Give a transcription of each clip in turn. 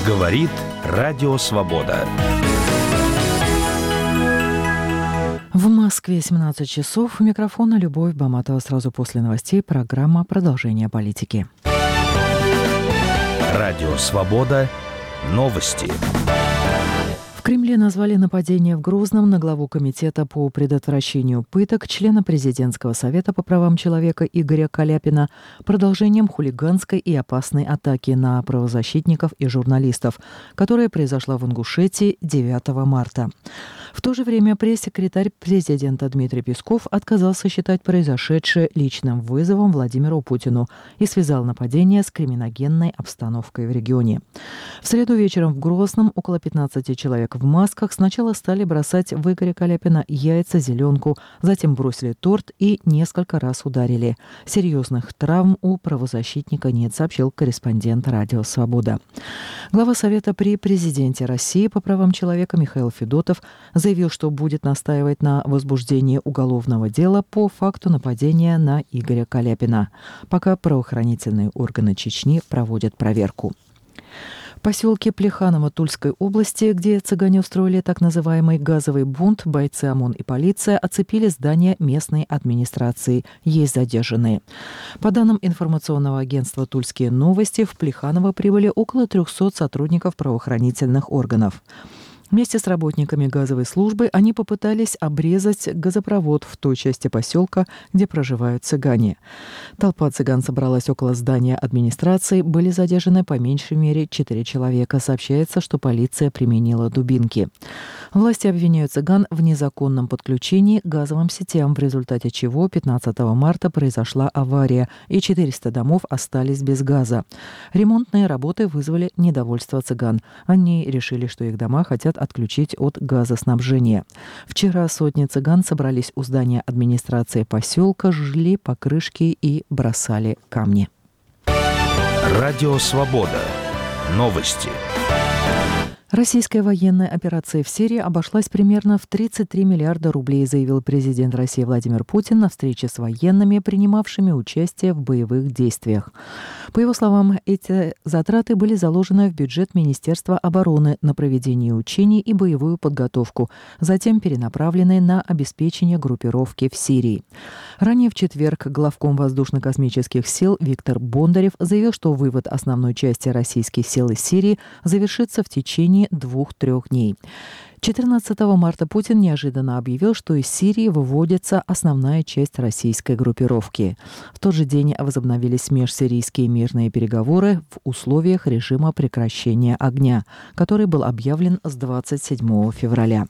Говорит Радио Свобода. В Москве 17 часов. У микрофона Любовь Баматова. Сразу после новостей программа «Продолжение политики». Радио Свобода. Новости. В Кремле назвали нападение в Грозном на главу Комитета по предотвращению пыток члена Президентского совета по правам человека Игоря Каляпина продолжением хулиганской и опасной атаки на правозащитников и журналистов, которая произошла в Ингушетии 9 марта. В то же время пресс-секретарь президента Дмитрий Песков отказался считать произошедшее личным вызовом Владимиру Путину и связал нападение с криминогенной обстановкой в регионе. В среду вечером в Грозном около 15 человек в масках сначала стали бросать в Игоря Каляпина яйца, зеленку, затем бросили торт и несколько раз ударили. Серьезных травм у правозащитника нет, сообщил корреспондент «Радио Свобода». Глава Совета при президенте России по правам человека Михаил Федотов заявил, что будет настаивать на возбуждении уголовного дела по факту нападения на Игоря Каляпина, пока правоохранительные органы Чечни проводят проверку. В поселке Плеханово Тульской области, где цыгане устроили так называемый газовый бунт, бойцы ОМОН и полиция оцепили здание местной администрации. Есть задержанные. По данным информационного агентства «Тульские новости», в Плеханово прибыли около 300 сотрудников правоохранительных органов. Вместе с работниками газовой службы они попытались обрезать газопровод в той части поселка, где проживают цыгане. Толпа цыган собралась около здания администрации. Были задержаны по меньшей мере 4 человека. Сообщается, что полиция применила дубинки. Власти обвиняют цыган в незаконном подключении к газовым сетям, в результате чего 15 марта произошла авария, и 400 домов остались без газа. Ремонтные работы вызвали недовольство цыган. Они решили, что их дома хотят отключить от газоснабжения. Вчера сотни цыган собрались у здания администрации поселка, жгли покрышки и бросали камни. Радио Свобода. Новости. Российская военная операция в Сирии обошлась примерно в 33 миллиарда рублей, заявил президент России Владимир Путин на встрече с военными, принимавшими участие в боевых действиях. По его словам, эти затраты были заложены в бюджет Министерства обороны на проведение учений и боевую подготовку, затем перенаправлены на обеспечение группировки в Сирии. Ранее в четверг главком воздушно-космических сил Виктор Бондарев заявил, что вывод основной части российских сил из Сирии завершится в течение 2-3 дней. 14 марта Путин неожиданно объявил, что из Сирии выводится основная часть российской группировки. В тот же день возобновились межсирийские мирные переговоры в условиях режима прекращения огня, который был объявлен с 27 февраля.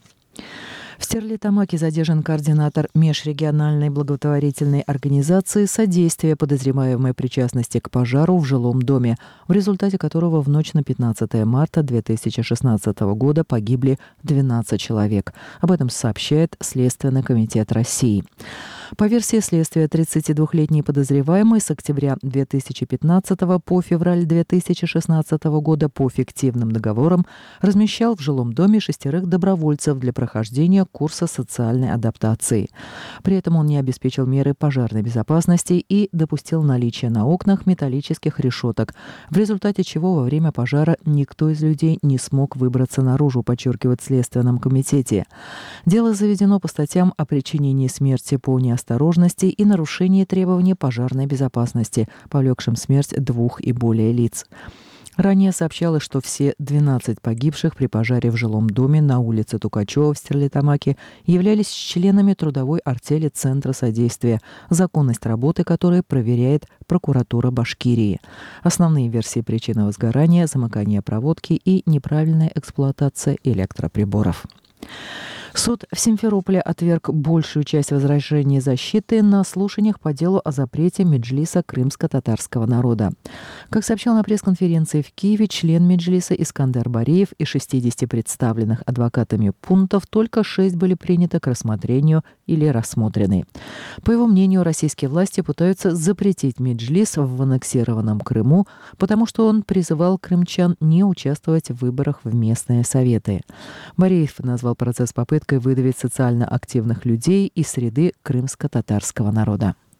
В Стерлитамаке задержан координатор межрегиональной благотворительной организации «Содействие подозреваемой причастности к пожару в жилом доме», в результате которого в ночь на 15 марта 2016 года погибли 12 человек. Об этом сообщает Следственный комитет России. По версии следствия, 32-летний подозреваемый с октября 2015 по февраль 2016 года по фиктивным договорам размещал в жилом доме 6 добровольцев для прохождения курса социальной адаптации. При этом он не обеспечил меры пожарной безопасности и допустил наличие на окнах металлических решеток, в результате чего во время пожара никто из людей не смог выбраться наружу, подчеркивает в Следственном комитете. Дело заведено по статьям о причинении смерти по неосторожности и нарушении требований пожарной безопасности, повлекшим смерть 2 и более лиц. Ранее сообщалось, что все 12 погибших при пожаре в жилом доме на улице Тукачева в Стерлитамаке являлись членами трудовой артели Центра содействия, законность работы которой проверяет прокуратура Башкирии. Основные версии причины возгорания – замыкание проводки и неправильная эксплуатация электроприборов. Суд в Симферополе отверг большую часть возражений защиты на слушаниях по делу о запрете Меджлиса крымско-татарского народа. Как сообщал на пресс-конференции в Киеве член Меджлиса Искандер Бареев, из 60 представленных адвокатами пунктов только 6 были приняты к рассмотрению или рассмотрены. По его мнению, российские власти пытаются запретить Меджлис в аннексированном Крыму, потому что он призывал крымчан не участвовать в выборах в местные советы. Бареев назвал процесс попыткой выдавить социально активных людей из среды крымско-татарского народа.